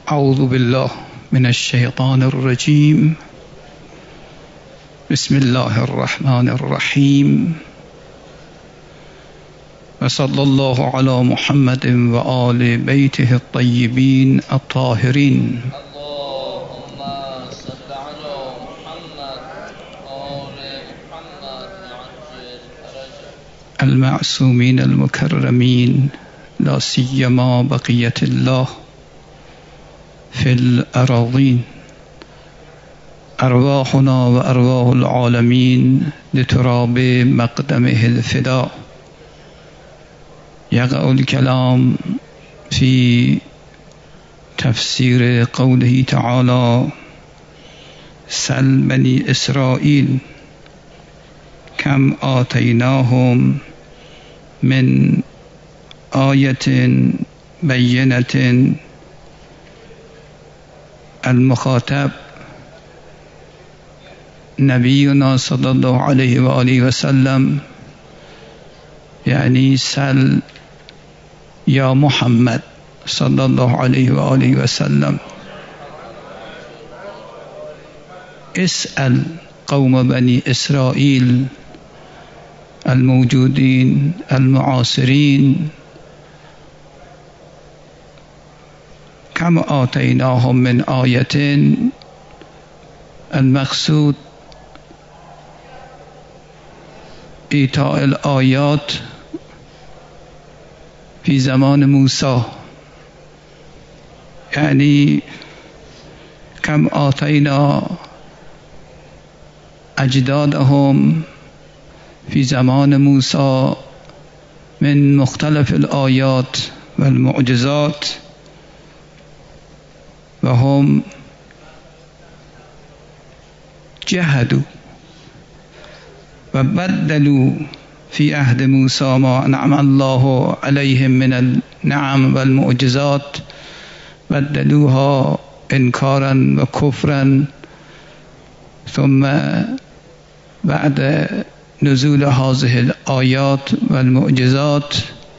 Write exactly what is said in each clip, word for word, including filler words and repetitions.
أعوذ بالله من الشيطان الرجيم. بسم الله الرحمن الرحيم. وصلى الله على محمد وآل بيته الطيبين الطاهرين. اللهم صل على محمد وآل محمد وعجل فرجه. المعصومين المكرمين، لا سيما بقية الله في الأراضين. أرواحنا وأرواح العالمين لتراب مقدمه الفداء. يقع الكلام في تفسير قوله تعالى: سل بني إسرائيل كم آتيناهم من آية بينة. المخاطب نبينا صلى الله عليه وآله وسلم، يعني سل يا محمد صلى الله عليه وآله وسلم، اسأل قوم بني إسرائيل الموجودين المعاصرين كم آتيناهم من آية. المقصود إيتاء الآيات في زمان موسى، يعني كم آتينا أجدادهم في زمان موسى من مختلف الآيات والمعجزات، وهم جهدوا وبدلوا في عهد موسى ما أنعم الله عليهم من النعم والمعجزات، بدلوها إنكارا وكفرا. ثم بعد نزول هذه الآيات والمعجزات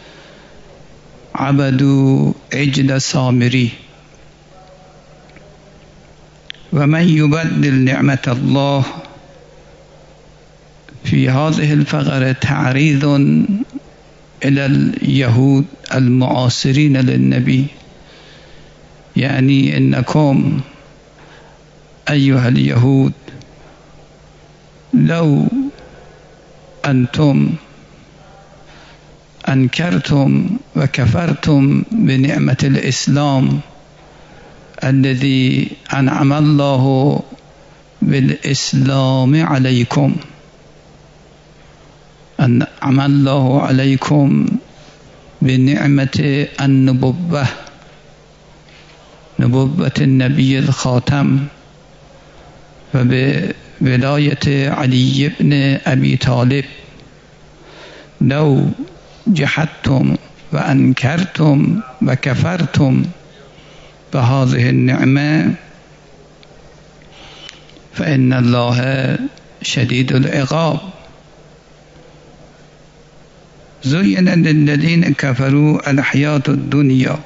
عبدوا عجل سامري. ومن يبدل نعمة الله، في هذه الفقرة تعريض إلى اليهود المعاصرين للنبي، يعني إنكم أيها اليهود لو أنتم أنكرتم وكفرتم بنعمة الإسلام الذي أنعم الله بالإسلام عليكم، أنعم الله عليكم بنعمة النبوة، نبوة النبي الخاتم، وبولاية علي بن أبي طالب. لو جحدتم وأنكرتم وكفرتم بهذه النعمة فإن الله شديد العقاب. زين للذين كفروا الحياة الدنيا.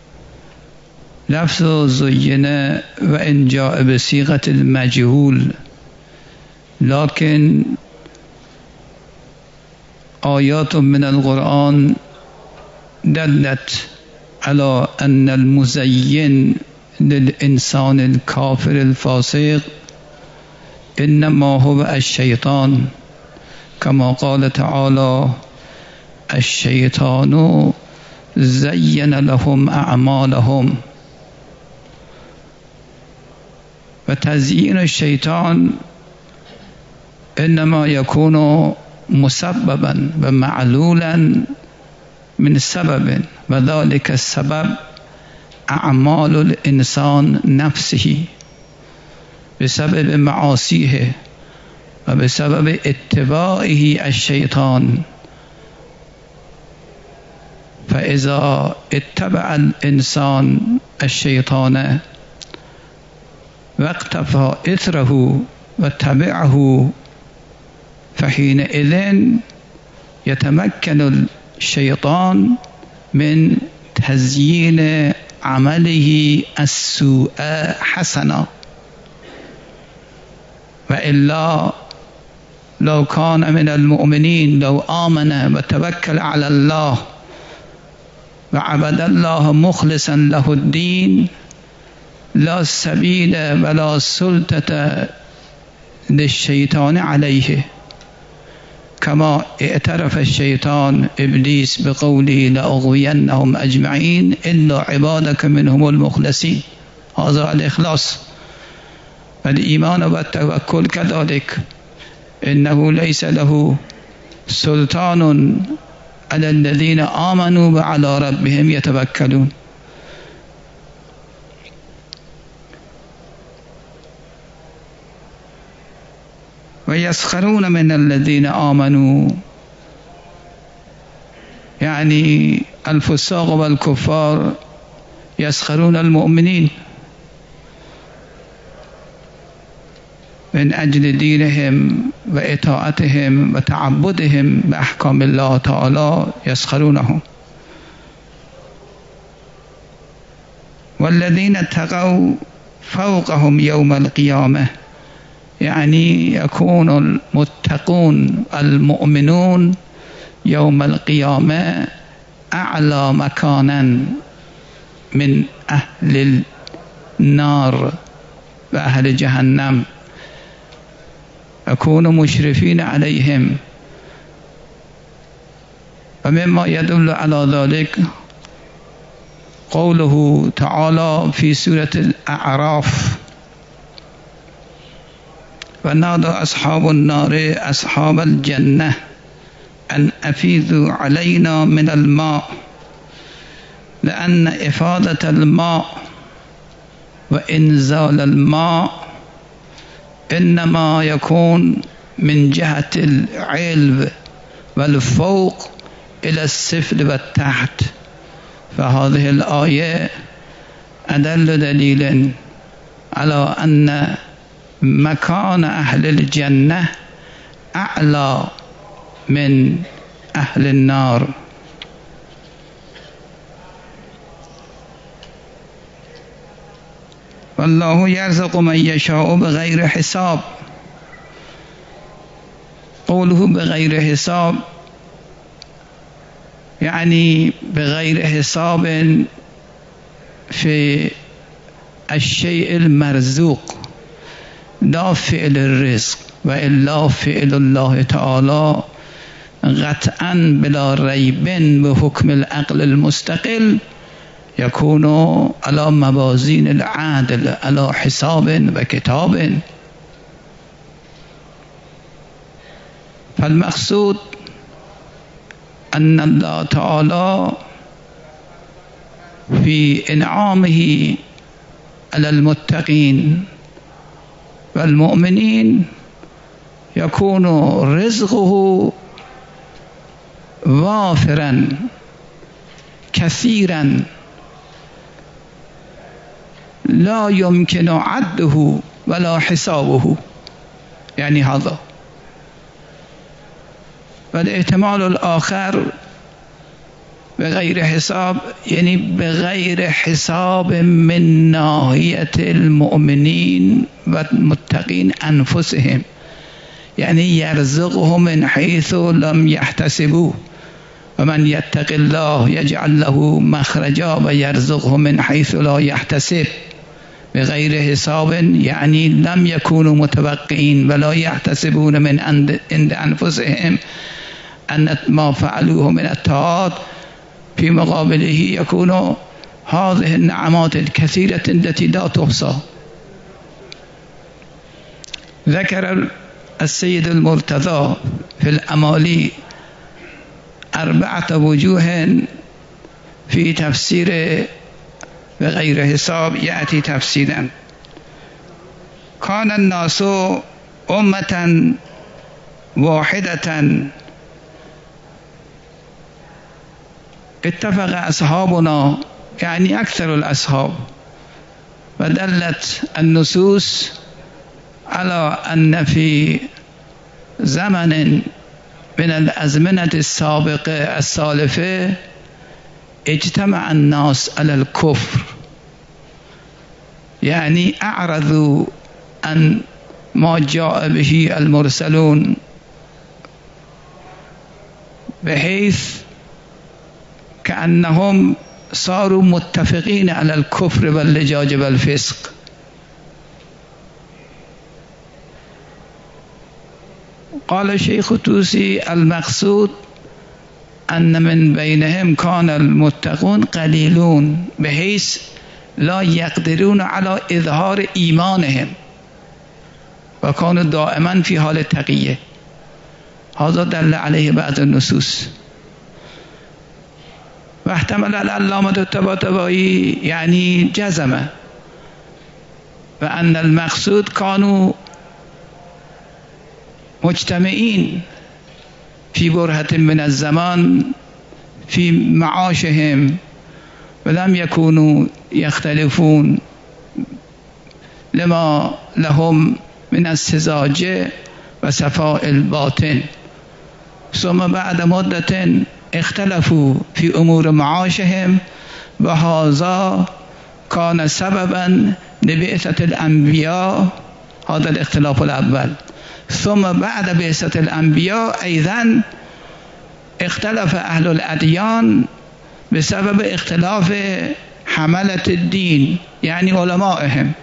لفظ زين وإن جاء بصيغة المجهول، لكن آيات من القرآن دلت على أن المزين للإنسان الكافر الفاسق إنما هو الشيطان، كما قال تعالى: الشيطان زين لهم أعمالهم. وتزيين الشيطان إنما يكون مسببا ومعلولا من سبب، وذلك السبب أعمال الإنسان نفسه بسبب معاصيه وبسبب اتباعه الشيطان. فإذا اتبع الإنسان الشيطان واقتفى إثره واتبعه، فحينئذ يتمكن الشيطان من تزيين عمله السوء حسنا وإلا لو كان من المؤمنين لو آمن وتوكل على الله وعبد الله مخلصا له الدين لا سبيل ولا سلطة للشيطان عليه كما اعترف الشيطان إبليس بقوله لأغوينهم أجمعين إلا عبادك منهم المخلصين. هذا الإخلاص. والإيمان والتوكل كذلك، إنه ليس له سلطان على الذين آمنوا وعلى ربهم يتوكلون. ويسخرون من الذين آمنوا، يعني الفساق والكفار يسخرون المؤمنين من أجل دينهم وإطاعتهم وتعبدهم بأحكام الله تعالى يسخرونهم. والذين اتقوا فوقهم يوم القيامة، يعني يكون المتقون المؤمنون يوم القيامة أعلى مكانا من أهل النار وأهل جهنم، يكونوا مشرفين عليهم. ومما يدل على ذلك قوله تعالى في سورة الأعراف: ونادى أصحاب النار أصحاب الجنة أن أفيضوا علينا من الماء، لأن إفادة الماء وإنزال الماء إنما يكون من جهة العلو والفوق إلى السفل والتحت. فهذه الآية أدل دليل على أن مكان أهل الجنة أعلى من أهل النار. والله يرزق من يشاء بغير حساب. قوله بغير حساب يعني بغير حساب في الشيء المرزوق، لا فعل الرزق، وإلا فعل الله تعالى قطعا بلا ريب بحكم العقل المستقل يكون على موازين العدل، على حساب وكتاب. فالمقصود أن الله تعالى في إنعامه على المتقين والمؤمنين يكون رزقه وافرا كثيرا لا يمكن عده ولا حسابه، يعني هذا. والاحتمال الآخر بغير حساب يعني بغير حساب من ناحية المؤمنين والمتقين أنفسهم، يعني يرزقهم من حيث لم يحتسبوا. ومن يتق الله يجعل له مخرجا ويرزقه من حيث لا يحتسب. بغير حساب يعني لم يكونوا متوقعين ولا يحتسبون من عند أنفسهم أن ما فعلوه من الطاعات في مقابله يكون هذه النعمات الكثيرة التي لا تحصى. ذكر السيد المرتضى في الأمالي أربعة وجوه في تفسير بغير حساب، يأتي تفسيرا: كان الناس أمة واحدة اتفق أصحابنا، يعني أكثر الأصحاب، ودلت النصوص على أن في زمن من الأزمنة السابقة السالفة اجتمع الناس على الكفر یعنی اعرضوا عن ما جاء به المرسلون بحيث كأنهم صاروا متفقين على الكفر واللجاج والفسق. قال الشيخ الطوسي المقصود أن من بينهم كان المتقون قليلون بحيث لا يقدرون على إظهار إيمانهم وكانوا دائما في حال تقية. هذا دل عليه بعض النصوص. واحتمل العلامة الطباطبائي يعني جزم وأن المقصود كانوا مجتمعين في برهة من الزمان في معاشهم ولم يكونوا يختلفون لما لهم من السذاجة وصفاء الباطن. ثم بعد مدة اختلفوا في أمور معاشهم وهذا كان سببا لبعثة الأنبياء. هذا الاختلاف الأول. ثم بعد بعثة الأنبياء أيضا اختلف أهل الأديان بسبب اختلاف حملة الدين يعني علمائهم.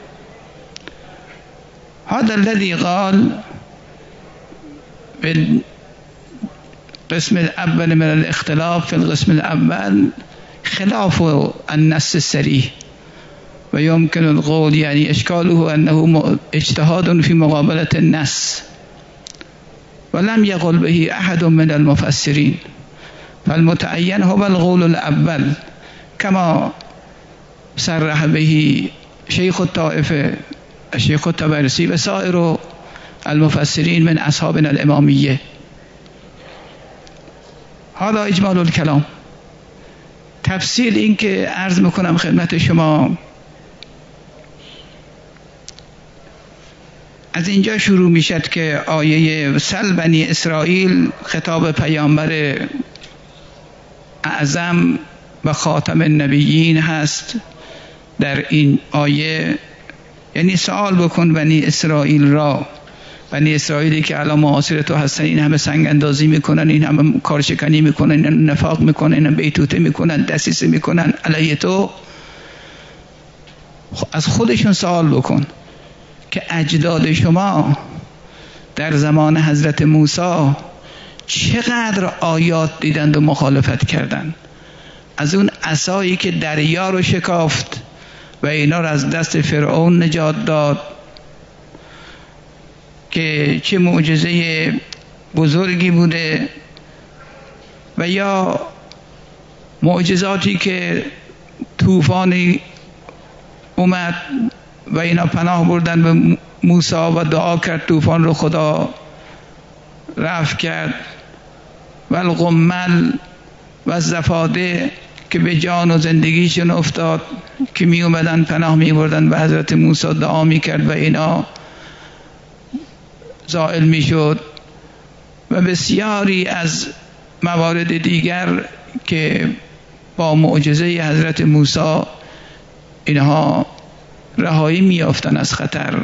هذا الذي قال بالقسم الأول من الاختلاف في القسم الأول خلاف النص الصريح، ويمكن القول يعني إشكاله أنه اجتهاد في مقابلة النص ولم يقل به أحد من المفسرين، فالمتعين هو القول الأول كما صرح به شيخ الطائفة الشيخ الطبرسي وسائر المفسرين من أصحابنا الإمامية. هذا إجمال الكلام. تفصیل این که عرض میکنم خدمت شما، از اینجا شروع میشد که آیه سل بنی اسرائیل خطاب پیامبر اعظم و خاتم النبیین هست. در این آیه یعنی سوال بکن بنی اسرائیل را، بنی اسرائیلی که الان معاصر تو هستن، این همه سنگ اندازی میکنن، این همه کارشکنی میکنن، این نفاق میکنن، این بیتوته میکنن، دسیسه میکنن علیه تو، از خودشون سوال بکن که اجداد شما در زمان حضرت موسی چقدر آیات دیدند و مخالفت کردند. از اون عصایی که دریا رو شکافت و اینا رو از دست فرعون نجات داد که چه معجزه بزرگی بوده، و یا معجزاتی که طوفانی اومد و اینا پناه بردن به موسی و دعا کرد طوفان رو خدا رفع کرد، و القمل و الزفاده که به جان و زندگیشون افتاد که می اومدن پناه می بردن و حضرت موسی دعا می کرد و اینا زائل می شد، و بسیاری از موارد دیگر که با معجزه حضرت موسی اینها رهایی می یافتن از خطر.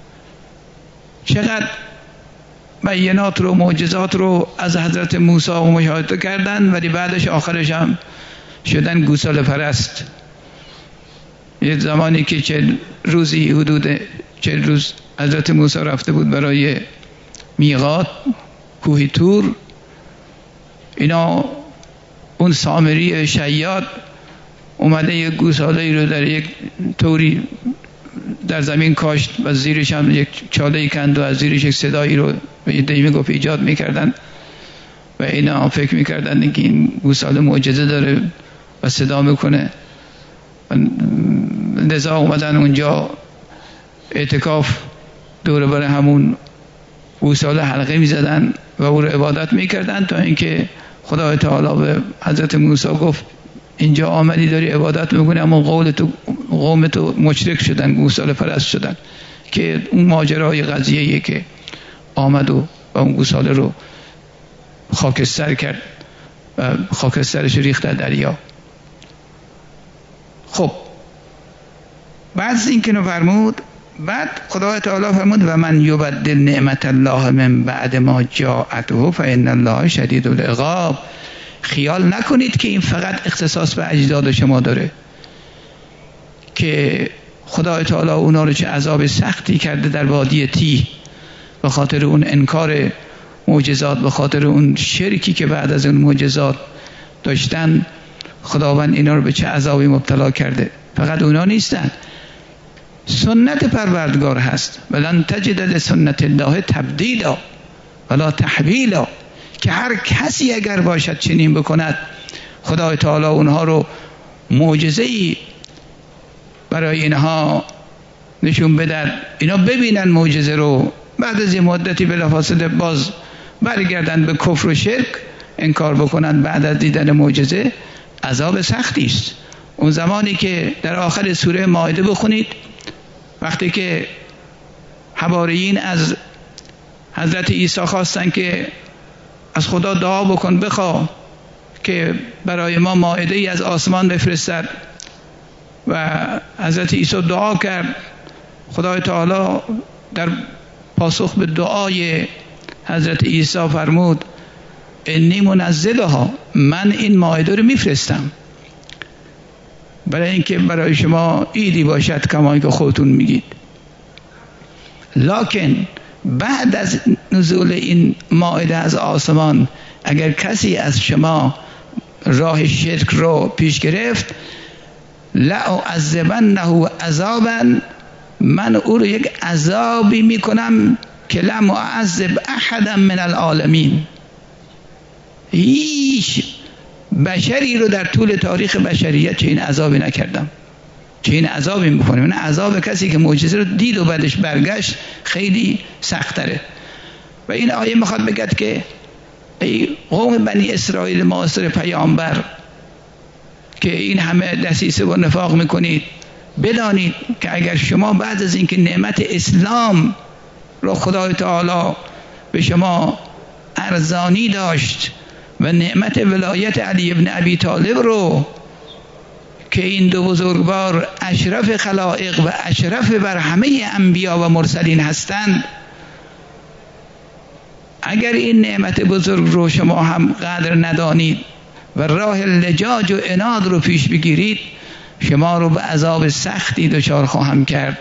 چقدر بینات رو معجزات رو از حضرت موسی مشاهده کردن، ولی بعدش آخرش هم شدن گوساله پرست. یه زمانی که چه روزی حدود چه روز حضرت موسی رفته بود برای میقات کوه طور، اینا اون سامری شیاد اومده یک گوساله رو در یک طوری در زمین کاشت و زیرش هم یک چاله کند و از زیرش یک صدایی رو به دیمه گفت ایجاد میکردن و اینا فکر میکردن که این گوساله معجزه داره و صدا میکنه. لذا اومدن اونجا اعتکاف دور بر همون گوساله حلقه میزدن و او رو عبادت میکردن، تا اینکه خدا تعالی به حضرت موسی گفت اینجا آمدی داری عبادت میکنی اما قول تو قوم تو مشرک شدن، گوساله پرست شدن، که اون ماجرای قضیه‌ایه که آمد و اون گوساله رو خاکستر کرد و خاکسترش ریخت در دریا. خب بعد از این که فرمود، بعد خدای تعالی فرمود و من یبدل نعمت الله من بعد ما جاءته فان الله شدید العقاب. خیال نکنید که این فقط اختصاص به اجداد شما داره، که خدای تعالی اونا رو چه عذاب سختی کرده در وادی تیه به خاطر اون انکار معجزات، به خاطر اون شرکی که بعد از اون معجزات داشتن. خداوند اینا رو به چه عذابی مبتلا کرده. فقط اونا نیستن، سنت پروردگار هست. ولن تجد لسنت الله تبدیلا ولا تحویلا، که هر کسی اگر باشد چنین بکند، خدای تعالی اونها رو معجزه‌ای برای اینها نشون بدن، اینا ببینن معجزه رو، بعد از یه مدتی بلافاصله باز برگردن به کفر و شرک، انکار بکنن. بعد از دیدن معجزه عذاب سختی است. اون زمانی که در آخر سوره مائده بخونید، وقتی که حواریین از حضرت عیسی خواستن که از خدا دعا بکن، بخوا که برای ما مائده ای از آسمان بفرستد، و حضرت عیسی دعا کرد. خدای تعالی در پاسخ به دعای حضرت عیسی فرمود انی منزلها، من این مائده رو میفرستم برای اینکه برای شما عیدی باشد کما که خودتون میگید. لکن بعد از نزول این مائده از آسمان، اگر کسی از شما راه شرک رو پیش گرفت، لأعذبنه عذابا، من او رو یک عذابی میکنم که لم اعذب احدا من العالمین، هیچ بشری رو در طول تاریخ بشریت چه این عذابی نکردم، چه این عذابی میکنم. این عذاب کسی که معجزه رو دید و بعدش برگشت خیلی سخت‌تره. و این آیه میخواد بگد که ای قوم بنی اسرائیل معاصر پیامبر که این همه دسیسه و نفاق میکنید، بدانید که اگر شما بعد از اینکه نعمت اسلام رو خدای تعالی به شما ارزانی داشت و نعمت ولایت علی ابن ابی طالب رو که این دو بزرگوار اشرف خلائق و اشرف بر همه انبیا و مرسلین هستند، اگر این نعمت بزرگ رو شما هم قدر ندانید و راه لجاج و عناد رو پیش بگیرید، شما رو به عذاب سختی دچار خواهم کرد،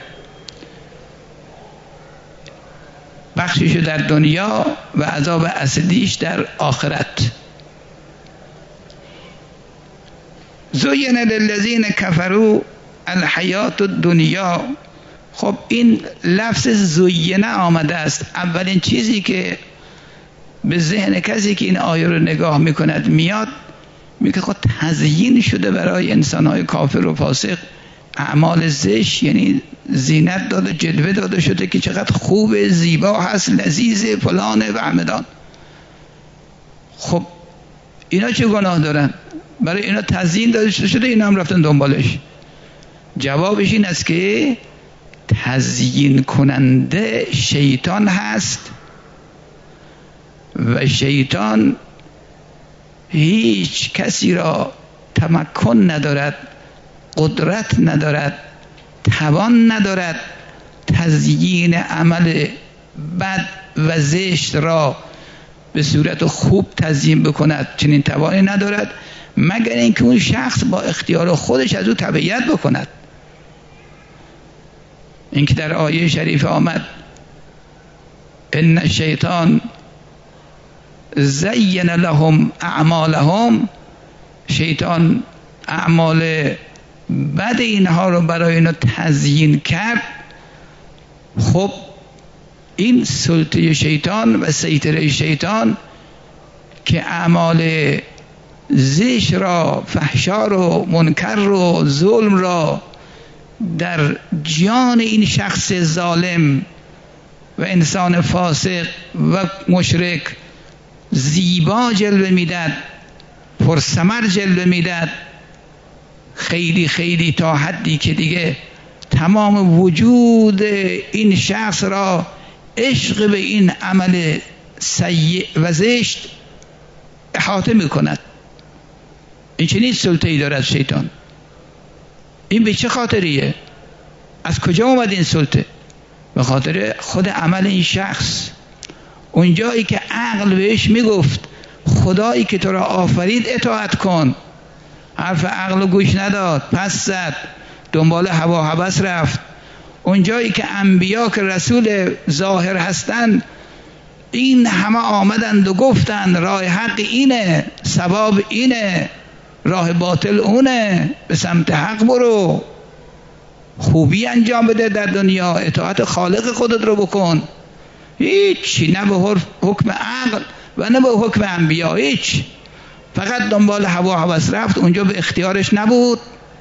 بخشش در دنیا و عذاب اصلیش در آخرت. زین للذین کفروا الحیات الدنیا. خب این لفظ زینه آمده است. اولین چیزی که به ذهن کسی که این آیه رو نگاه میکند میاد، میگه خب تزیین شده برای انسانهای کافر و فاسق اعمال زشت، یعنی زینت داده، جلوه داده شده که چقدر خوب، زیبا هست، لذیذ، فلانه و همدان. خب اینا چه گناه دارن؟ برای اینا تزیین داده شده، اینا هم رفتن دنبالش. جوابش این است که تزیین کننده شیطان هست و شیطان هیچ کسی را تمکن ندارد، قدرت ندارد، توان ندارد تزیین عمل بد و زشت را به صورت خوب تزیین بکند. چنین توانی ندارد مگر اینکه اون شخص با اختیار خودش از او تبعیت بکند. اینکه در آیه شریف آمد ان الشیطان زین لهم اعمالهم، شیطان اعمال بد اینها رو برای اینا تزیین کرد. خب این سلطه شیطان و سیطره شیطان که اعمال زشت را، فحشا رو، منکر رو، ظلم را در جان این شخص ظالم و انسان فاسق و مشرک زیبا جلوه میداد، پرثمر جلوه میداد، خیلی خیلی تا حدی که دیگه تمام وجود این شخص را عشق به این عمل سیء و زشت احاطه میکند. این چنین سلطه‌ای دارد شیطان. این به چه خاطریه؟ از کجا اومد این سلطه؟ به خاطر خود عمل این شخص. اون جایی که عقل بهش میگفت خدایی که تو را آفرید اطاعت کن، حرف عقل گوش نداد، پس زد، دنبال هوا هوس رفت. اون جایی که انبیا که رسول ظاهر هستن این همه آمدند و گفتند راه حق اینه، ثواب اینه، راه باطل اونه، به سمت حق برو، خوبی انجام بده در دنیا، اطاعت خالق خودت رو بکن. هیچی، نه به حکم عقل و نه به حکم انبیا، هیچ. فقط دنبال هوا هوس رفت، اونجا به اختیارش نبود.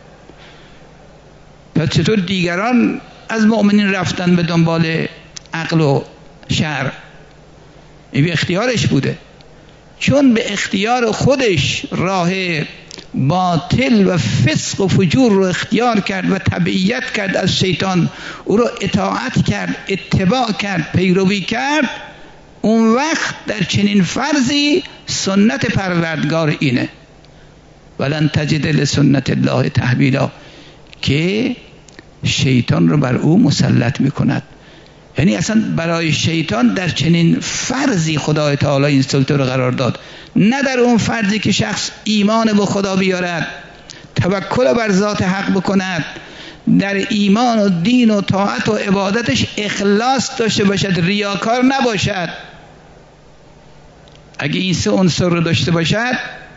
پس چطور دیگران از مؤمنین رفتن به دنبال عقل و شرع؟ این به اختیارش بوده، چون به اختیار خودش راه باطل و فسق و فجور رو اختیار کرد و تبعیت کرد از شیطان، او رو اطاعت کرد، اتباع کرد، پیروی کرد. اون وقت در چنین فرضی سنت پروردگار اینه ولن تجد لسنت الله تحویلا، که شیطان رو بر او مسلط میکند. یعنی اصلا برای شیطان در چنین فرضی خدای تعالی این سلطه رو قرار داد، نه در اون فرضی که شخص ایمان به خدا بیارد، توکل بر ذات حق بکند، در ایمان و دین و طاعت و عبادتش اخلاص داشته باشد، ریاکار نباشد. اگه این سه عنصر رو داشته باشد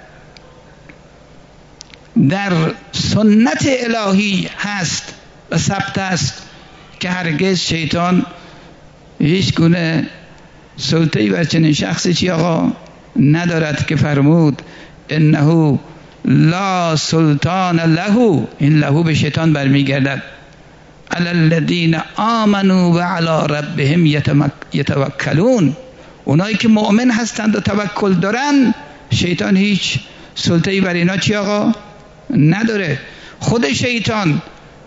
در سنت الهی هست و ثبت است که هرگز شیطان هیچ گونه سلطه‌ای بر چنین شخصی چی آقا ندارد که فرمود انه لا سلطان له. این له به شیطان برمیگردد. علی الذین آمنوا و علی ربهم یتوکلون. اونایی که مؤمن هستند و توکل دارن، شیطان هیچ سلطه‌ای بر اینا چی آقا نداره. خود شیطان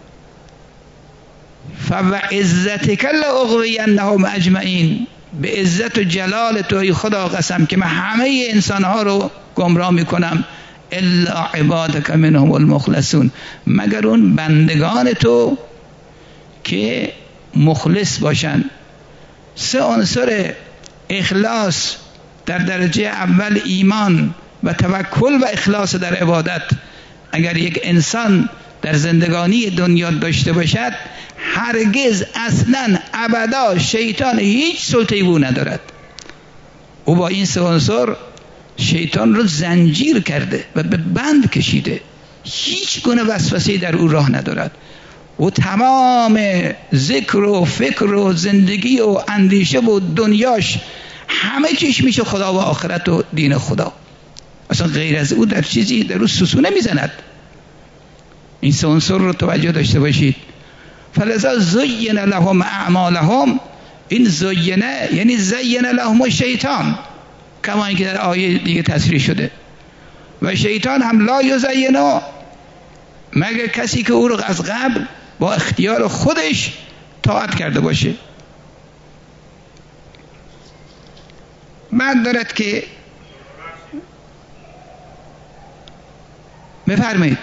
فوعزتک لاغوینهم اجمعین، به عزت و جلال توی خدا قسم که من همه انسان ها رو گمراه میکنم، الا عبادک منهم المخلصون، مگر اون بندگان تو که مخلص باشن. سه عنصر اخلاص در درجه اول، ایمان و توکل و اخلاص در عبادت، اگر یک انسان در زندگانی دنیا داشته باشد، هرگز اصلا ابدا شیطان هیچ سلطه‌ای او ندارد. او با این سه عنصر شیطان رو زنجیر کرده و به بند کشیده، هیچ گونه وسوسه‌ای در او راه ندارد. و تمام ذکر و فکر و زندگی و اندیشه و دنیاش همه چیش میشه خدا و آخرت و دین خدا، اصلا غیر از او در چیزی در او سوسو نمیزند. این سه عنصر رو توجه داشته باشید. فلذا زین لهم اعمالهم، این زینه یعنی زین لهم الشیطان، کما اینکه در آیه دیگه تصریح شده. و شیطان هم لا یزینو، مگر کسی که او رو از قبل با اختیار خودش طاعت کرده باشه. بعد دارد که بفرمایید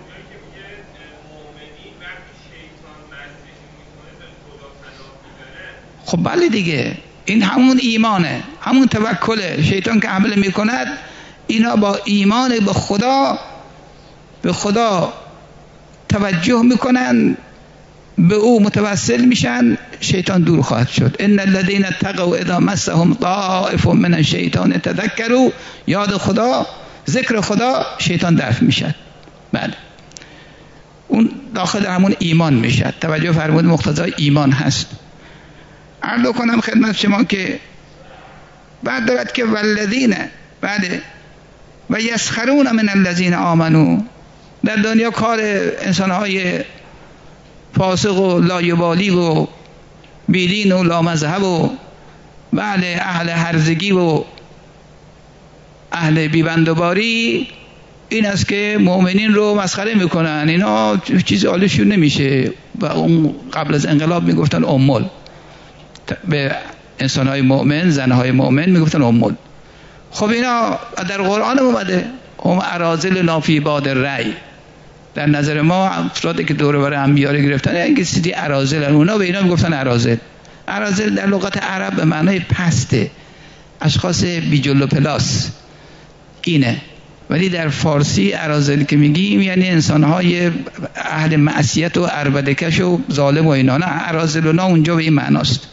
خب بله دیگه، این همون ایمانه، همون توکله. شیطان که حمله میکند، اینا با ایمان به خدا به خدا توجه میکنن، به او متوسل میشن، شیطان دور خواهد شد. ان الذين اتقوا اذا مسهم طائف من الشیطان تذکروا، یاد خدا، ذکر خدا، شیطان دفع میشد. بله، اون داخل همون ایمان میشد. توجه فرمود مقتضای ایمان هست. عرض کنم خدمت شما که بعد دارد که والذین، بعد و یسخرون من الذین آمنوا، در دنیا کار انسانهای فاسق و لایبالی و بیدین و لامذهب و بله اهل هرزگی و اهل بیبندوباری این است که مؤمنین رو مسخره میکنن. اینا چیز حالشون نمیشه. و اون قبل از انقلاب میگفتن امول، به انسانهای مؤمن، زنهای مؤمن میگفتن امول. خب اینا در قرآن اومده هم اراذلنا فی باد الرأی، در نظر ما افرادی که دور و بر انبیا رو گرفتن اینکه سیدی اراذل، اونا به اینا میگفتن اراذل. اراذل در لغت عرب به معنای پسته، اشخاص بی جل و پلاس اینه، ولی در فارسی اراذل که میگیم یعنی انسانهای اهل معصیت و عربدکش و ظالم و اینا. نه، اراذلنا اونجا به این معناست.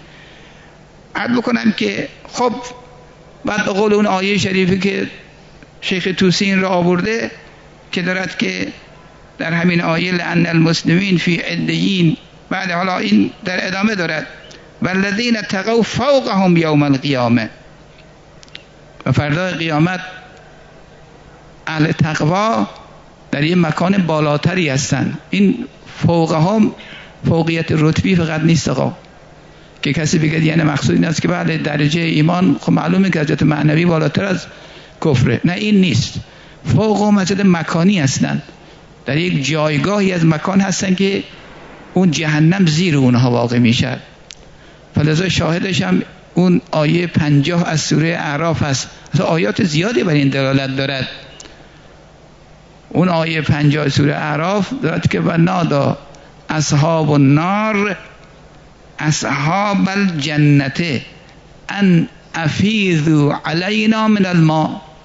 عرض بکنم که خب بعد به قول اون آیه شریفی که شیخ طوسی این را آورده که دارد که در همین آیه لأن المسلمین فی علیین، بعد حالا این در ادامه دارد والذین اتقوا فوقهم یوم القیامه، و فردای قیامت اهل تقوا در این مکان بالاتری هستند. این فوقهم فوقیت رتبی فقط نیست آقا که کسی بگه یعنی مقصود این است که بعد درجه ایمان خب معلومه که حضرت معنوی بالاتر از کفره. نه، این نیست. فوق و مسجد مکانی هستند، در یک جایگاهی از مکان هستند که اون جهنم زیر اونها واقع میشه. فلذا شاهدش هم اون آیه پنجاه از سوره اعراف هست. آیات زیادی بر این دلالت دارد. اون آیه پنجاه سوره اعراف دارد که و نادا اصحاب النار اصحاب الجنت ان افیضوا علینا من الماء.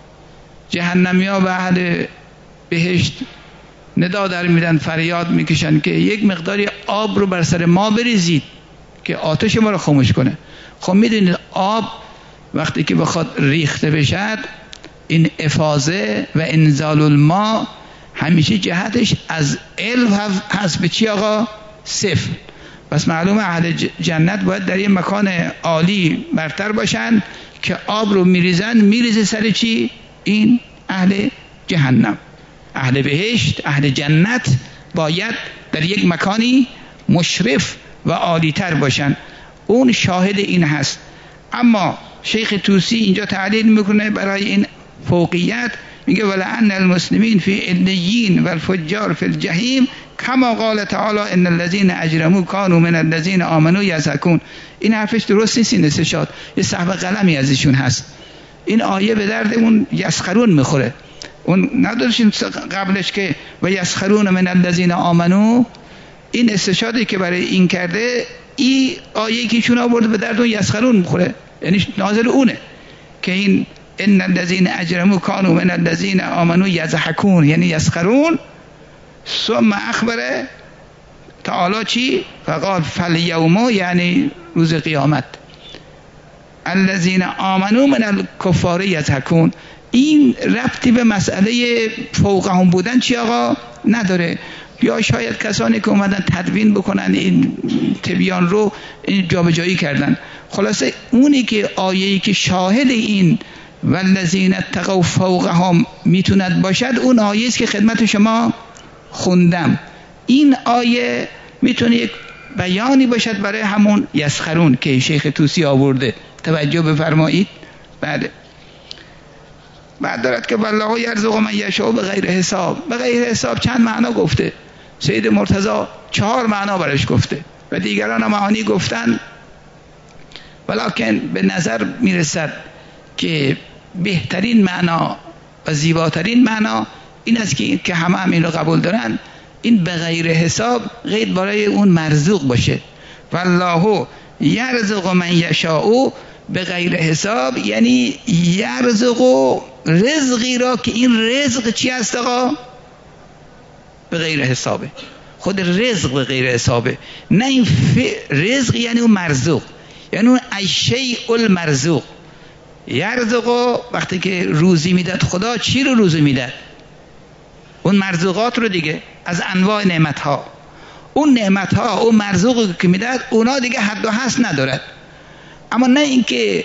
جهنمیا به اهل بهشت ندا در میدن، فریاد میکشن که یک مقداری آب رو بر سر ما بریزید که آتش ما رو خاموش کنه. خب میدونید آب وقتی که بخواد ریخته بشد، این افاضه و انزال الماء همیشه جهتش از الف هست به چی آقا؟ صفر. پس معلومه اهل جنت باید در این مکان عالی برتر باشن که آب رو میریزن، میریزه سر چی؟ این اهل جهنم. اهل بهشت، اهل جنت باید در یک مکانی مشرف و عالی تر باشن. اون شاهد این هست. اما شیخ طوسی اینجا تعلیل میکنه برای این فوقیت، میگه ولعن المسلمین فی علیین و الفجار فی الجحیم کما قال تعالی ان الذين اجرموا كانوا من الذين آمنوا یضحکون. این حرفش درست نیست، این استشهاد یه صحبه قلمی از ایشون هست. این آیه به درد اون یسخرون میخوره. اون نداشتیم قبلش که و یسخرون من الذين آمنوا، این استشهادی که برای این کرده این آیه که ایشون آورده به درد اون یسخرون میخوره، یعنی نازل اونه که این ان الذين اجرموا كانوا من الذين آمنوا یضحکون، یعنی یسخرون. ثم اخبر تعالی چی؟ فقال فالیوم، یعنی روز قیامت الذين آمنوا من الكفار یضحکون. این ربطی به مسئله فوقهم بودن چی آقا نداره. یا شاید کسانی که اومدن تدوین بکنن این تبیان رو این جابجایی کردن. خلاصه اونی که آیه‌ای که شاهد این والذین اتقوا فوقهم میتوند باشد، اون آیه است که خدمت شما خوندم. این آیه میتونه یک بیانی باشد برای همون یسخرون که شیخ طوسی آورده. توجه بفرمایید. بعد بعد دارد که والله یرزق من یشاء به غیر حساب. به غیر حساب چند معنا گفته. سید مرتضی چهار معنا برش گفته و دیگران هم معانی گفتن، ولکن به نظر میرسد که بهترین معنا و زیباترین معنا این است که که همه هم این رو قبول دارن، این به غیر حساب غیر برای اون مرزوق باشه. والله یرزق من یشاء به غیر حساب، یعنی یرزق رزقی را که این رزق چی است آقا؟ به غیر حسابه. خود رزق به غیر حسابه، نه این ف... رزق یعنی اون مرزوق، یعنی اون الشیء المرزوق. یرزق وقتی که روزی میداد خدا، چی رو روزی میداد؟ اون مرزوقات رو دیگه، از انواع نعمت ها. اون نعمت ها، اون مرزوقی که میداد، اونا دیگه حد و حصر ندارد. اما نه اینکه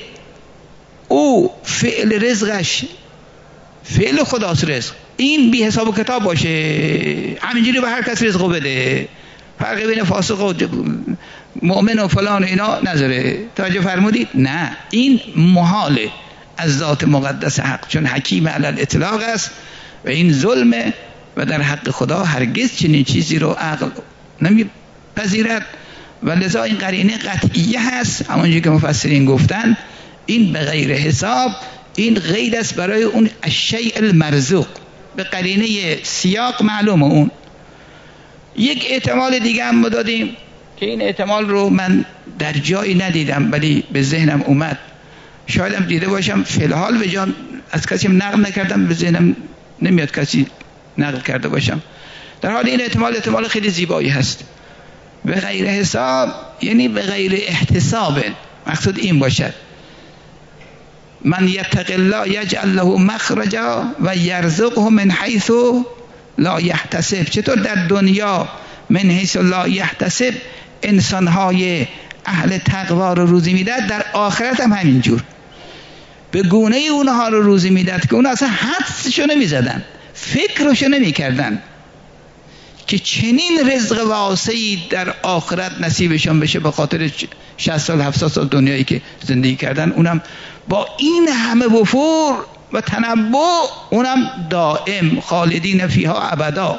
او فعل رزقش فعل خداست رزق، این بی حساب و کتاب باشه، همینجوری به هر کس رزقو بده، فرق بین فاسق و مؤمن و فلان اینا نذاره. توجه فرمودید؟ نه، این محاله از ذات مقدس حق، چون حکیم علی الاطلاق است و این ظلمه و در حق خدا هرگز چنین چیزی رو عقل نمیپذیرد. و لذا این قرینه قطعیه هست، همونجوری که مفسرین گفتن این به غیر حساب، این غیر است برای اون الشیء المرزوق. به قرینه سیاق معلومه. اون یک احتمال دیگه هم دادیم که این احتمال رو من در جایی ندیدم ولی به ذهنم اومد، شایدم دیده باشم، فی الحال به جان از کسی نقل نکردم، به ذهنم نمیاد کسی نقل کرده باشم. در حال این احتمال احتمال خیلی زیبایی هست، به غیر حساب یعنی به غیر احتساب. مقصود این باشد من یتق الله یجعل له مخرجا و یرزقه من حیث لا یحتسب. چطور در دنیا من حیث لا یحتسب انسانهای اهل تقوا رو روزی میداد، در آخرت هم همینجور به گونه اونها رو روزی میداد که اون اصلا حدسشو نمیزدن، فکرشو نمیکردن که چنین رزق واسعی در آخرت نصیبشان بشه به خاطر شصت سال هفتاد سال دنیایی که زندگی کردن، اونم با این همه وفور و تنبع، اونم دائم خالدین فیها ابدا.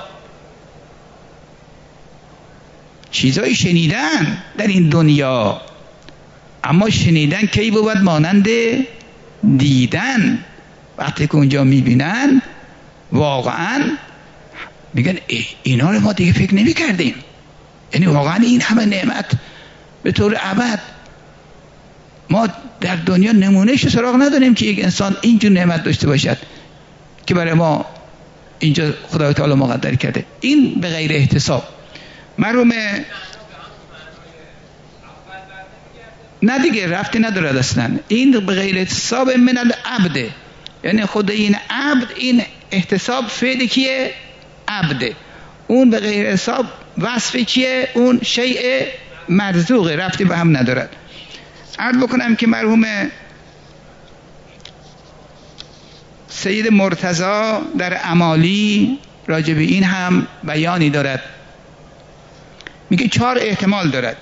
چیزایی شنیدن در این دنیا، اما شنیدن کی بود مانند دیدن. وقتی که اونجا میبینن واقعا میگن اینا رو ما دیگه فکر نمی کردیم. یعنی واقعا این همه نعمت به طور ابد ما در دنیا نمونهش سراغ نداریم که یک انسان اینجور نعمت داشته باشد که برای ما اینجا خدای تعالی مقدر کرده. این به غیر احتساب. مرحوم نه دیگه رفتی ندارد اصلا، این به غیر احتساب من العبد، یعنی خود این عبد، این احتساب فعلی کیه؟ عبده. اون به غیر حساب وصف چیه؟ اون شیء مرزوقه، رفتی به هم ندارد. عرض بکنم که مرحوم سید مرتضی در امالی راجع به این هم بیانی دارد، میگه چهار احتمال دارد.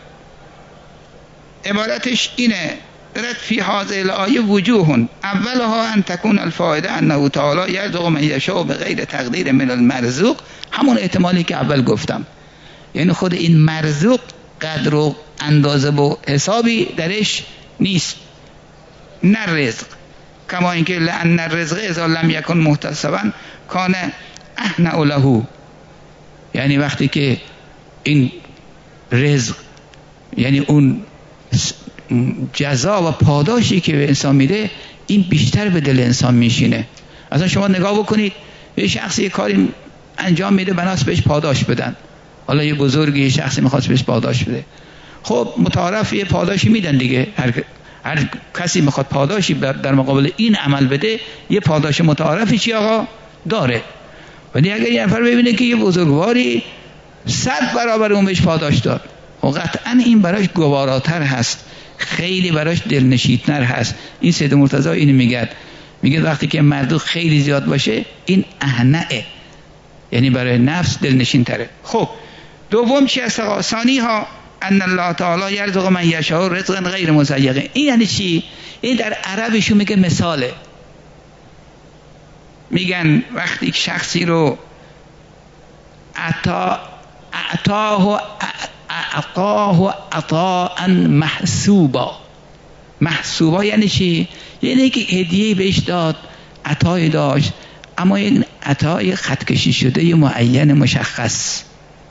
عبارتش اینه، دارد فی هذه الآیه وجوه، اولها ان تکون الفائده انه تعالی یرزق من یشاء بغیر تقدیر من المرزوق. همون احتمالی که اول گفتم، یعنی خود این مرزوق قدر و اندازه و حسابی درش نیست، نه رزق. کما اینکه لأن الرزق اذا لم یکن محتسبا کان اهنأ له، یعنی وقتی که این رزق یعنی اون جزا و پاداشی که به انسان میده این بیشتر به دل انسان میشینه. اصلا شما نگاه بکنید، یه شخصی یه کاری انجام میده بناس بهش پاداش بدن، حالا یه بزرگی یه شخصی میخواست بهش پاداش بده، خب متعارف یه پاداشی میدن دیگه، هر, هر کسی میخواد پاداشی در مقابل این عمل بده یه پاداش متعارفی چی آقا داره. ولی اگر یه نفر ببینه که یه بزرگواری صد برابر اون بهش پاداش داد، و قطعا این براش گواراتر هست، خیلی براش دلنشین‌تر هست. این سید مرتضی اینو میگه، میگه وقتی که مردوق خیلی زیاد باشه این اهنئه، یعنی برای نفس دلنشین تره. خب دوم چی هست آقا؟ ثانی ها ان الله تعالی یرزق من یشاء رزقا غیر مضیق. این یعنی چی؟ این در عربشون میگه مثاله، میگن وقتی شخصی رو عطا اعطاه اعطاه عطاء محسوبا. محسوبا یعنی چی؟ یعنی که هدیه بهش داد، عطای داشت، اما این عطای خط کشی شده یه معین مشخص،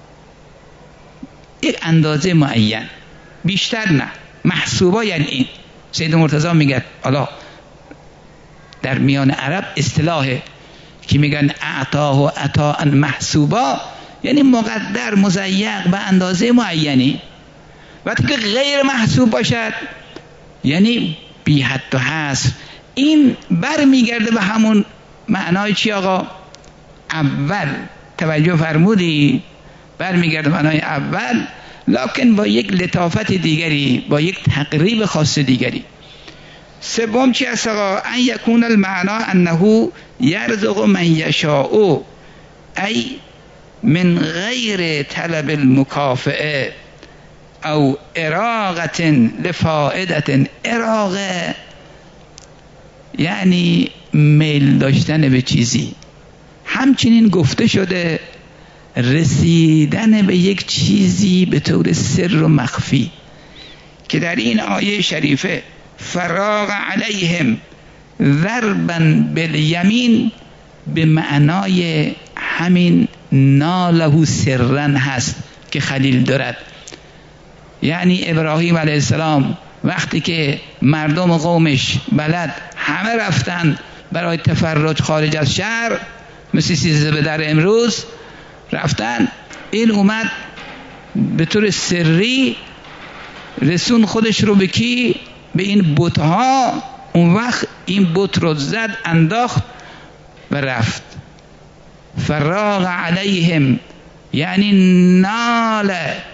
یک اندازه معین، بیشتر نه. محسوبا یعنی این. سید مرتضی میگه حالا در میان عرب اصطلاحه که میگن اعطاه عطاء محسوبا، یعنی مقدر مضیق به اندازه معینی. وقتی که غیر محسوب باشد یعنی بی حد و حصر. این بر میگرده به همون معنای چی آقا؟ اول. توجه فرمودی؟ بر میگرده معنای اول، لکن با یک لطافت دیگری، با یک تقریب خاص دیگری. سوم چی است آقا؟ ان یکون المعنا انه یرزق من یشاء ای من غیر طلب المکافئه او اراغت لفائدت. اراغه یعنی میل داشتن به چیزی. همچنین گفته شده رسیدن به یک چیزی به طور سر و مخفی، که در این آیه شریفه فراغ علیهم ضربا بالیمین به معنای همین ناله سرا هست که خلیل دارد. یعنی ابراهیم علیه السلام وقتی که مردم قومش بلد همه رفتن برای تفرج خارج از شهر، مثل سیزده به در امروز رفتن، این اومد به طور سری رسون خودش رو به کی؟ به این بتها. اون وقت این بت رو زد، انداخت و رفت. فراغ علیهم یعنی نال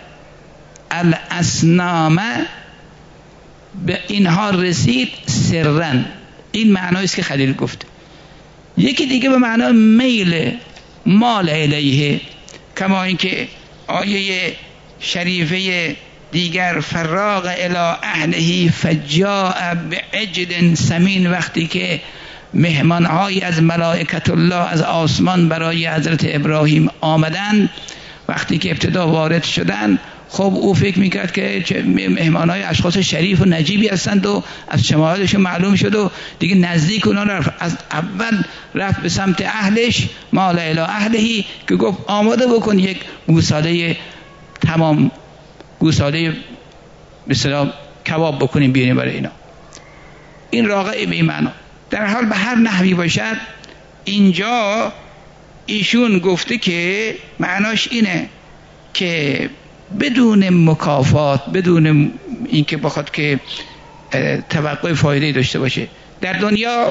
الاسنام، به اینها رسید سرن. این معنایست که خلیل گفت. یکی دیگه به معنای میل، مال الیه، کما اینکه آیه شریفه دیگر فراغ الی اهله فجاء بعجل سمین، وقتی که مهمانهایی از ملائکت الله از آسمان برای حضرت ابراهیم آمدن، وقتی که ابتدا وارد شدن، خب او فکر میکرد که مهمانهای اشخاص شریف و نجیبی هستند و از شمایلشون معلوم شد و دیگه نزدیک اونا رفت. از اول رفت به سمت اهلش، مال الی اهلهی، که گفت آماده بکن یک گوساله تمام، گوساله به اصطلاح کباب بکنیم بیاریم برای اینا. این راغب به این معنا. در حال به هر نحوی باشد، اینجا ایشون گفته که معناش اینه که بدون مکافات، بدون اینکه بخواد که توقع فایده داشته باشه. در دنیا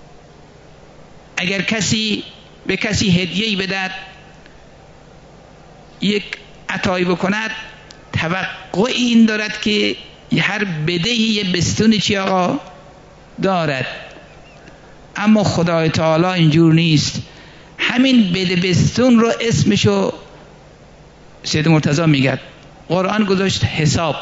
اگر کسی به کسی هدیه‌ای بدهد، یک عطایی بکند، توقع این دارد که هر بدهی یه بستونی چی آقا دارد. اما خدای تعالی اینجور نیست. همین بده بستون رو اسمشو سید مرتضی میگه، قرآن گذاشت حساب.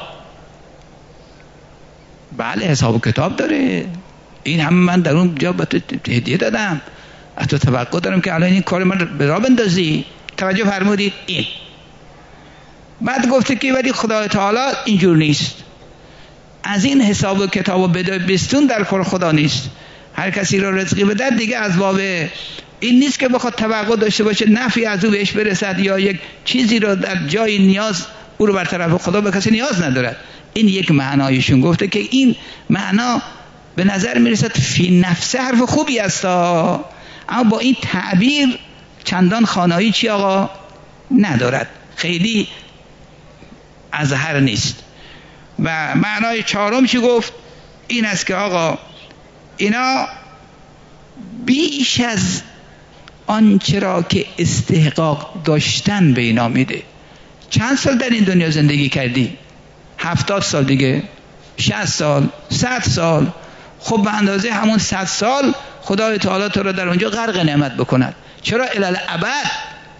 بله حساب کتاب داره، این هم من در اون جا به تو هدیه دادم، از تو توقع دارم که الان این کار من به راه بندازی. توجه فرمودید؟ این بعد گفته که ولی خدای تعالی اینجور نیست. از این حساب و کتاب و بده بستون در کار خدا نیست. هر کسی رو رزقی بده دیگه از باب این نیست که بخواد توقع داشته باشه نفعی از او بهش برسد، یا یک چیزی رو در جای نیاز او رو برطرف. خدا به کسی نیاز ندارد. این یک معنایشون گفته که این معنا به نظر میرسد فی نفسه حرف خوبی است، اما با این تعبیر چندان خانایی چی آقا ندارد، خیلی ازهر نیست. و معنای چهارم چی گفت؟ این است که آقا اینا بیش از آنچه را که استحقاق داشتن به اینا میده. چند سال در این دنیا زندگی کردی؟ هفتاد سال دیگه، شصت سال، صد سال. خب به اندازه همون صد سال خدای تعالی تو رو در اونجا غرق نعمت بکند. چرا الالعبد؟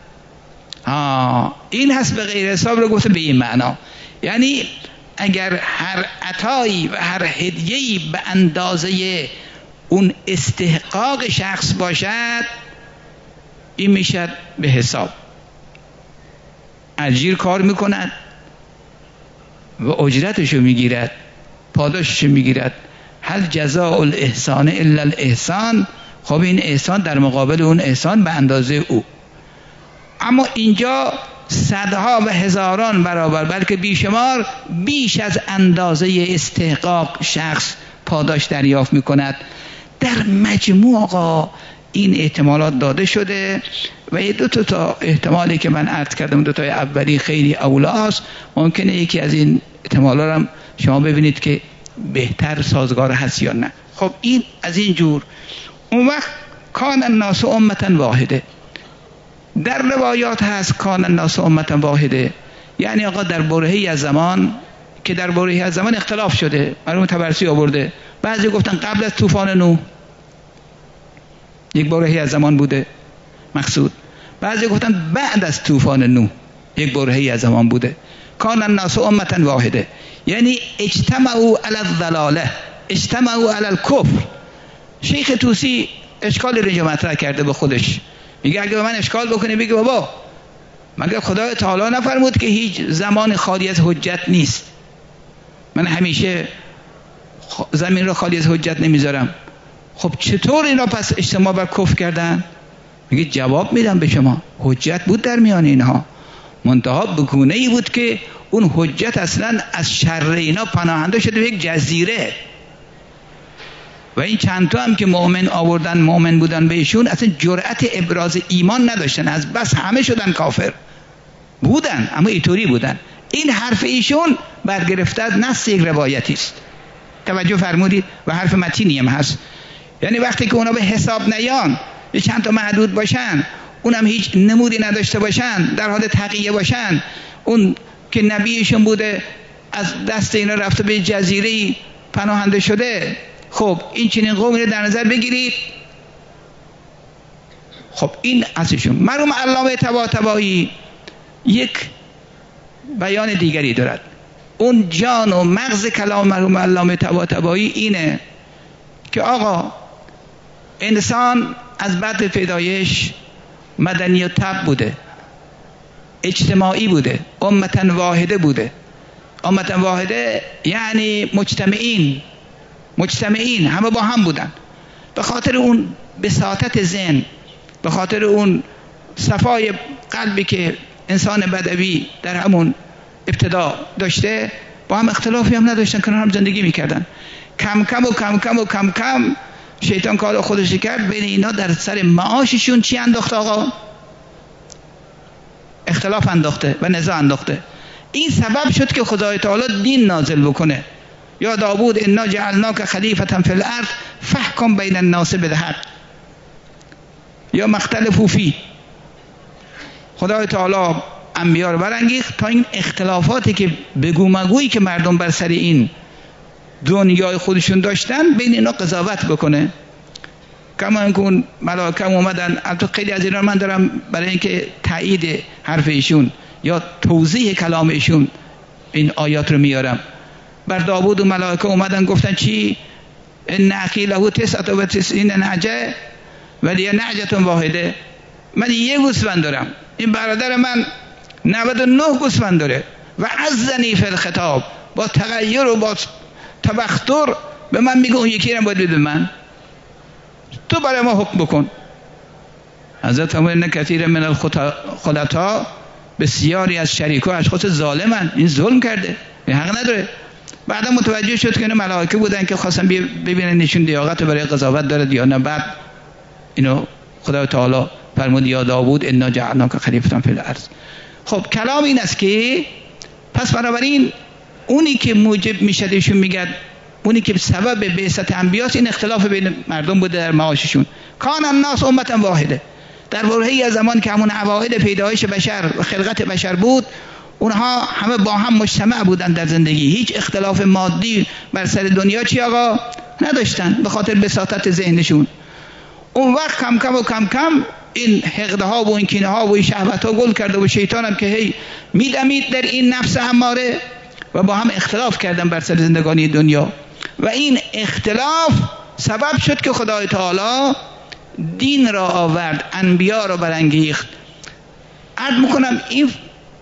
آه این هست به غیر حساب رو گفته به این معنا. یعنی اگر هر عطایی و هر هدیه‌ای به اندازه اون استحقاق شخص باشد، این میشد به حساب. اجیر کار میکند و اجرتشو میگیرد، پاداششو میگیرد. هل جزاء الاحسان الا الاحسان. خب این احسان در مقابل اون احسان به اندازه او. اما اینجا صدها و هزاران برابر، بلکه بیشمار، بیش از اندازه استحقاق شخص پاداش دریافت میکند. در مجموع آقا این احتمالات داده شده و یه دو تا احتمالی که من عرض کردم، دو تای اولی خیلی اولاست. ممکنه یکی از این احتمالا هم شما ببینید که بهتر سازگار هست یا نه. خب این از این جور. اون وقت کان الناس امتا واحده. در روایات هست کان الناس امتا واحده، یعنی آقا در برهه‌ای از زمان که در برهه‌ای از زمان اختلاف شده، مرحوم طبرسی آورده، بعضی گفتن قبل از طوفان نوح یک برهه‌ای از زمان بوده مقصود، بعضی گفتن بعد از طوفان نوح یک برهه‌ای از زمان بوده. کان الناس امتا واحده یعنی اجتمعوا علی الضلاله، اجتمعوا علی الکفر. شیخ طوسی اشکال رنج مطرح کرده به خودش، میگه اگه به من اشکال بکنه بگه بابا مگر خدای تعالی نفرمود که هیچ زمان خالی از حجت نیست؟ من همیشه زمین را خالی از حجت نمیذارم. خب چطور اینا پس اجتماع بر کفر کردن؟ میگه جواب میدم به شما. حجت بود در میان اینها، منتها بگونه ای بود که اون حجت اصلا از شر اینا پناهنده شده به یک جزیره. و این چند تا هم که مؤمن آوردن، مؤمن بودن بهشون، اصلا جرأت ابراز ایمان نداشتن، از بس همه شدن کافر. بودن اما اینطوری بودن. این حرف ایشون برگرفته از نص یک روایتی است. توجه فرمودید؟ و حرف متینی هم هست. یعنی وقتی که اونا به حساب نیان، یه چند تا معدود باشن، اونم هیچ نمودی نداشته باشن، در حال تقیه باشن، اون که نبیشون بوده از دست اینا رفته به جزیره پناهنده شده، خب این چنین قومی رو در نظر بگیرید. خب این ازشون. مرحوم علامه طباطبایی یک بیان دیگری دارد. اون جان و مغز کلام مرحوم علامه طباطبایی اینه که آقا انسان از بعد پیدایش مدنی و طبع بوده، اجتماعی بوده، امتا واحده بوده. امتا واحده یعنی مجتمعین، مجتمعین همه با هم بودن. به خاطر اون بساطت ذهن، به خاطر اون صفای قلبی که انسان بدوی در همون ابتدا داشته، با هم اختلافی هم نداشتن، کنار هم زندگی میکردن. کم کم و کم کم و کم کم شیطان کار خودش کرد، بین اینا در سر معاششون چی انداخته آقا؟ اختلاف انداخته و نزاع انداخته. این سبب شد که خدای تعالی دین نازل بکنه. یا داوود انا جعلناک خلیفة فی الارض فاحکم بین الناس بالحق یا مختلفوا فیه. خدای تعالی انبیا رو برانگیخت تا این اختلافاتی که بگو مگویی که مردم بر سر این دنیای خودشون داشتن، بین اینا قضاوت بکنه. کما اینکه اون ملائکه اومدن، البته خیلی از اینا من دارم برای اینکه تایید حرف ایشون یا توضیح کلام ایشون این آیات رو میارم. بر داوود و ملائکه اومدن گفتن چی؟ ان اخی له تسعة و تسعین نعجه و لی نعجة واحده. من یه گوسفند دارم، این برادر من نود و نه گوسفند داره. و عزنی فی الخطاب، با تغییر و با تبختر به من میگه اون یکی رو باید بده من، تو برای ما حکم بکن. حضرت فرمودن کثیر من الخلطاء، بسیاری از شریکا اشخاص ظالمن، این ظلم کرده، این حق نداره. بعدا متوجه شد که این ملائکه بودن که خواستن ببینن نشون لیاقت برای قضاوت داره یا نه. بعد اینو خدای تعالی فرمود یا داوود انا جعلناک خلیفة فی الارض. خب کلام این است که پس بنابراین اونی که موجب میشد، ایشون میگه اونی که سبب بعثت انبیاست، این اختلاف بین مردم بوده در معاششون. کان الناس امتا واحده. در برهه‌ای از زمان که همون عوائد پیدایش بشر و خلقت بشر بود، اونها همه با هم مجتمع بودن در زندگی، هیچ اختلاف مادی بر سر دنیا چی آقا نداشتن، به خاطر بساطت ذهنشون. اون وقت کم کم و کم کم این حقده ها و این کینه ها و این شهوت ها گل کرده و شیطان هم که هی میدمید در این نفس اماره و با هم اختلاف کردن بر سر زندگانی دنیا. و این اختلاف سبب شد که خدای تعالی دین را آورد، انبیا را برانگیخت. عرض میکنم این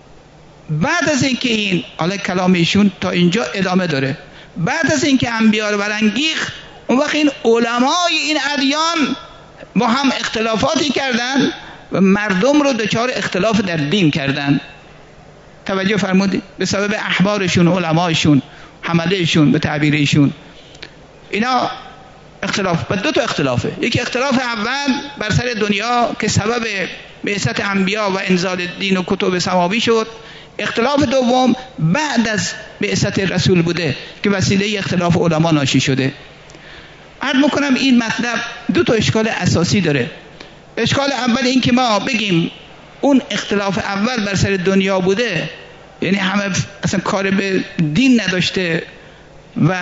بعد از اینکه این حالا کلام ایشون تا اینجا ادامه داره، بعد از اینکه انبیا را برانگیخت، اون وقت این علمای این ادیان با هم اختلافاتی کردن و مردم رو دچار اختلاف در دین کردن. توجه فرمودید؟ به سبب احبارشون، علمایشون، حملهشون به تعبیر ایشون، اینا اختلاف. و دو تا اختلافه. یکی اختلاف اول بر سر دنیا که سبب بعثت انبیا و انزال دین و کتب سماوی شد. اختلاف دوم بعد از بعثت رسول بوده که وسیله اختلاف علما ناشی شده. عرض میکنم این مطلب دو تا اشکال اساسی داره. اشکال اول این که ما بگیم اون اختلاف اول بر سر دنیا بوده، یعنی همه اصلا کار به دین نداشته و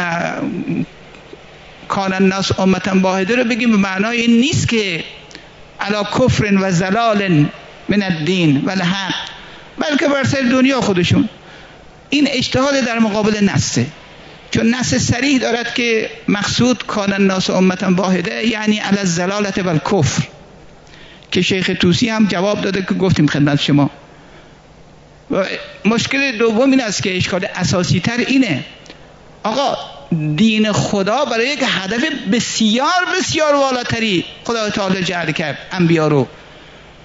کان الناس امتا واحده رو بگیم به معنای این نیست که علی کفر و ضلال من الدین و الحق، بلکه بر سر دنیا خودشون. این اجتهاد در مقابل نصه، چون نص صریح دارد که مقصود کان الناس امتا واحده یعنی علی الضلالة و الکفر، که شیخ طوسی هم جواب داده که گفتیم خدمت شما. و مشکل دوم این است که اشکال اساسی تر اینه، آقا دین خدا برای یک هدف بسیار بسیار والاتری خدا تعالی جعل کرد انبیا رو،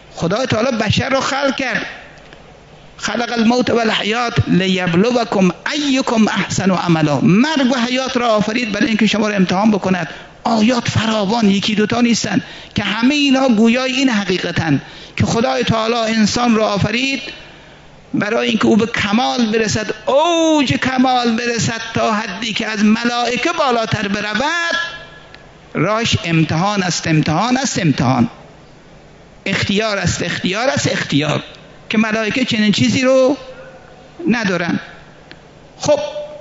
خدای تعالی بشر رو خلق کرد، خلق الموت و الحیات لیبلوکم ایکم احسن عملا. مرگ و حیات را آفرید برای اینکه شما رو امتحان بکند. آیات فراوان، یکی دوتا نیستن که همه اینا گویای این حقیقتن که خدای تعالی انسان را آفرید برای اینکه او به کمال برسد، اوج کمال برسد تا حدی که از ملائکه بالاتر برود. راش امتحان است، امتحان است، امتحان، اختیار است، اختیار است، اختیار، که ملائکه چنین چیزی رو ندارن. خب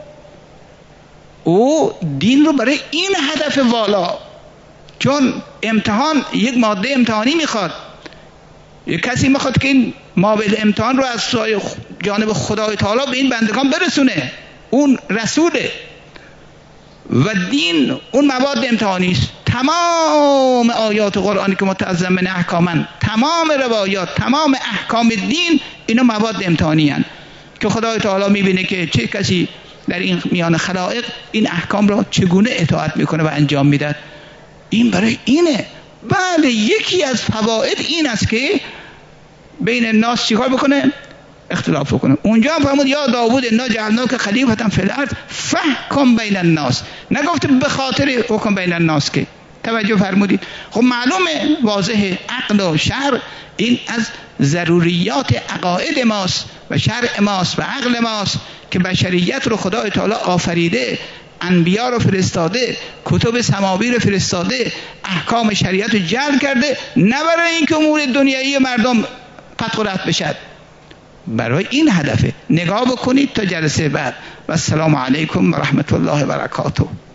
او دین رو برای این هدف والا، چون امتحان یک ماده امتحانی میخواد، یک کسی میخواد که این مابل امتحان رو از جانب خدای تعالی به این بندگان برسونه، اون رسوله و دین اون مواد امتحانی است. تمام آیات قرآنی که متضمن احکامن، تمام روایات، تمام احکام دین، اینا مواد امتحانی هستند که خدای تعالی میبینه که چه کسی در این میان خلائق این احکام را چگونه اطاعت میکنه و انجام میده. این برای اینه. بله، یکی از فواید این است که بین الناس چیکار بکنه؟ اختلاف بکنه. اونجا هم فرمود یا داوود انا جعلناک خلیفة فی الارض فاحکم بین الناس، نگفته به خاطر حکم بین الناس که. توجه فرمودید؟ خب معلومه، واضحه، عقل و شرع این از ضروریات عقاید ماست و شرع ماست و عقل ماست که بشریت رو خدای تعالی آفریده، انبیا رو فرستاده، کتب سماوی رو فرستاده، احکام شریعت رو جعل کرده، نه برای اینکه امور دنیایی مردم قطع و رد بشد، برای این هدفه. نگاه بکنید تا جلسه بعد و السلام علیکم و رحمت الله و برکاته.